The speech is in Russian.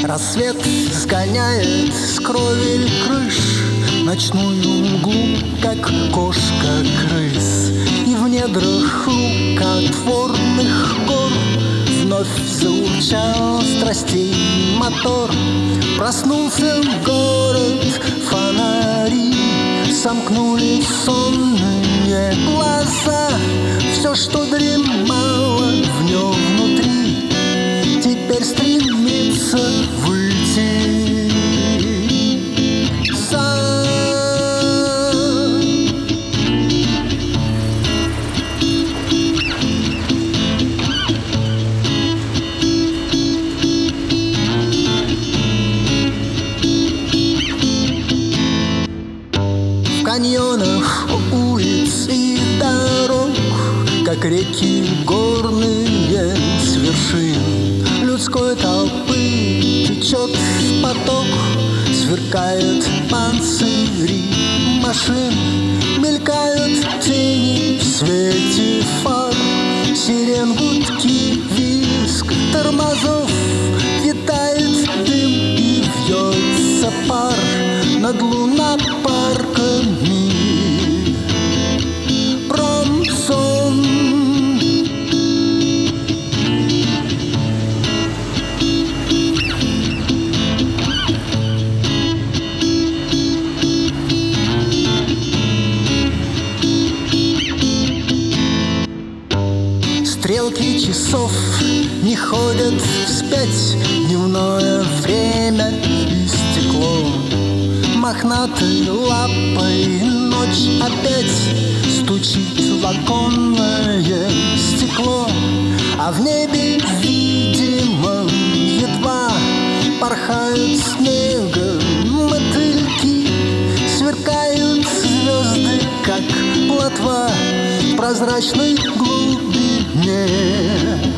Рассвет сгоняет с кровель крыш ночную мглу, как кошка-крыс. И в недрах рукотворных гор вновь заурчал страстей мотор. Проснулся город, фонари сомкнули сонные глаза. Все, что дремало в нем внутри, теперь стремится выйти. В каньонах улиц и дорог, как реки горные с вершин людской толпы, течет поток, сверкают панцири машин, мелькают тени в свете фар, сирен, гудки, визг тормозов, витает дым и вьется пар над лунопарками. Промсон. Стрелки часов не ходят вспять, дневное время истекло. Мохнатой лапой ночь опять стучит в оконное стекло, а в небе, видимо, едва порхают снегом мотыльки, сверкают звезды, как плотва в прозрачной глубине.